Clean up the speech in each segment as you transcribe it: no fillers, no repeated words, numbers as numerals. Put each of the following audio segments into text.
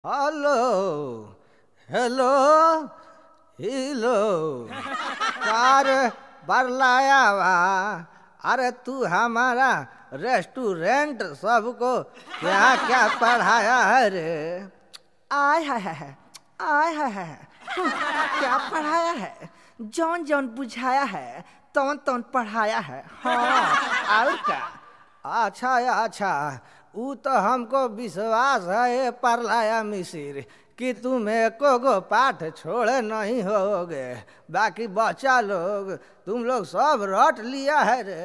Hello hello हिलो कार बरलाया वा। अरे तू हमारा रेस्टोरेंट सबको क्या क्या पढ़ाया है रे। आय है आय है क्या पढ़ाया है। जौन जौन बुझाया है तौन तौन पढ़ाया है। हाँ और क्या। अच्छा अच्छा वो तो हमको विश्वास है परलाया मिसिर कि तुम एको गो पाठ छोड़े नहीं होगे। बाकी बच्चा लोग तुम लोग सब रट लिया है रे।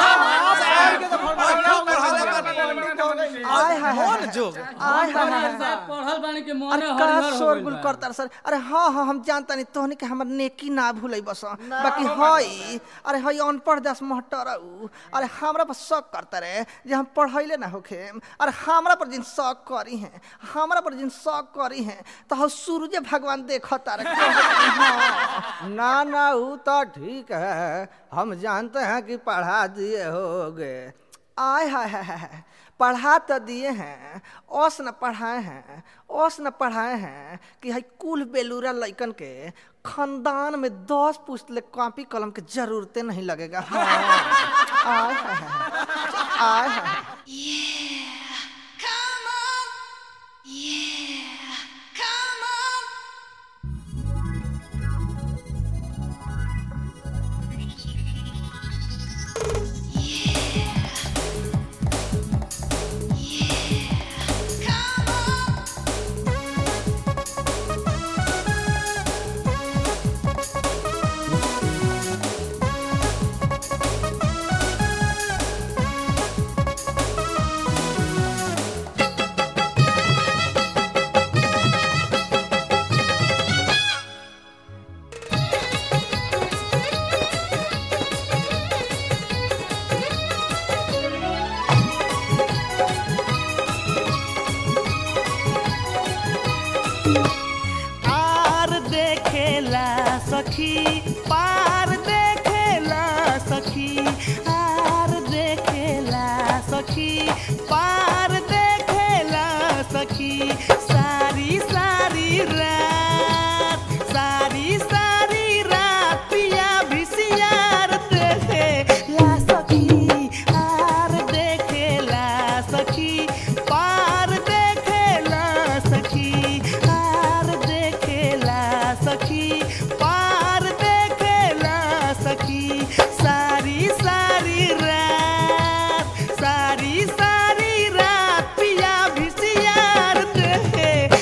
शोरगुल करता सर। अरे हाँ हाँ हम जानता नहीं तोहनी के हमर नेकी ना भूले बस। बाकी हई अरे हई अनपढ़ दस महटर। अरे हमरा पर शक करता रहे जे हम पढ़ैले ना होखे। अरे हमरा पर जिन शक करी हैं हमरा पर जिन शक करी हैं तो हम सूरज भगवान देखता रहे। ना ना वो तो ठीक है, हम जानते हैं कि पढ़ा दिए होगे। आय है पढ़ा तो दिए हैं ओस न पढ़ाए हैं ओस न पढ़ाए हैं कि हई कुल बेलूरा लइकन के खानदान में 10 पुस्तक कॉपी कलम के जरूरतें नहीं लगेगा। हाँ। आय है सखी पार देखेला सखी आर देखेला सखी पार देखेला सखी सारी सारी रात पिया भिसियार देखेला सखी आर देखेला सखी पार देखेला सखी आर देखेला सखी पार देखेला सखी सारी सारी रात पिया भिसियार देखे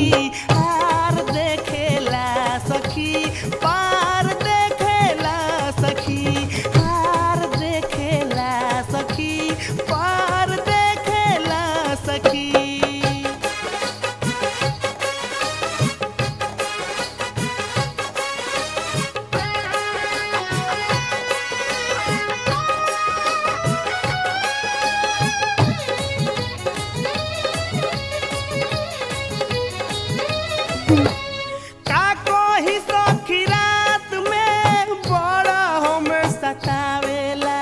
सखी आर देखेला सखी पार देखेला सखी आर देखेला सखी पार देखेला सखी। का कोही सखी रात में बड़ा हम सतावेला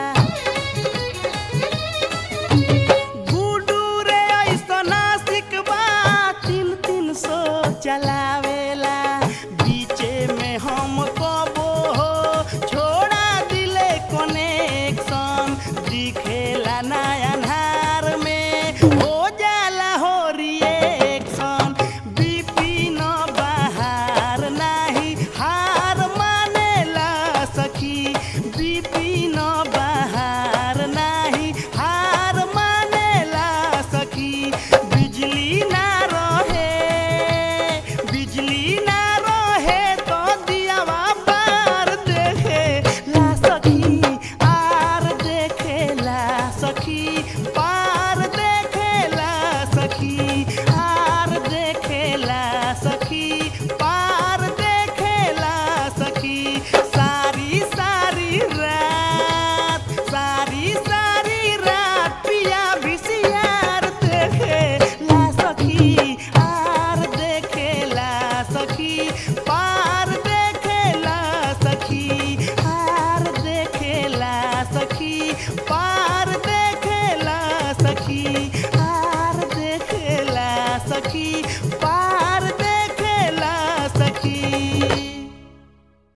गुडू रे ऐसा नासिक बा 300 चलावेला बीचे में हम कबो हो छोड़ा दिले कनेक्शन दिखेला ना अन्हार में हो जाला हो रिएक्शन बिपिन बहार नाही हार मानेला सखी बिपिन बहार नाही हार मानेला सखी बिजली ना रहे तो दियावा पार देखेला सखी आर देखेला सखी पार देखेला सखी आर देखेला सखी पार देखेला सखी सारी सारी रात पिया भिसियार देखेला सखी आर देखेला सखी पार देखेला सखी आर देखेला सखी पार देखेला सखी आर देखेला सखी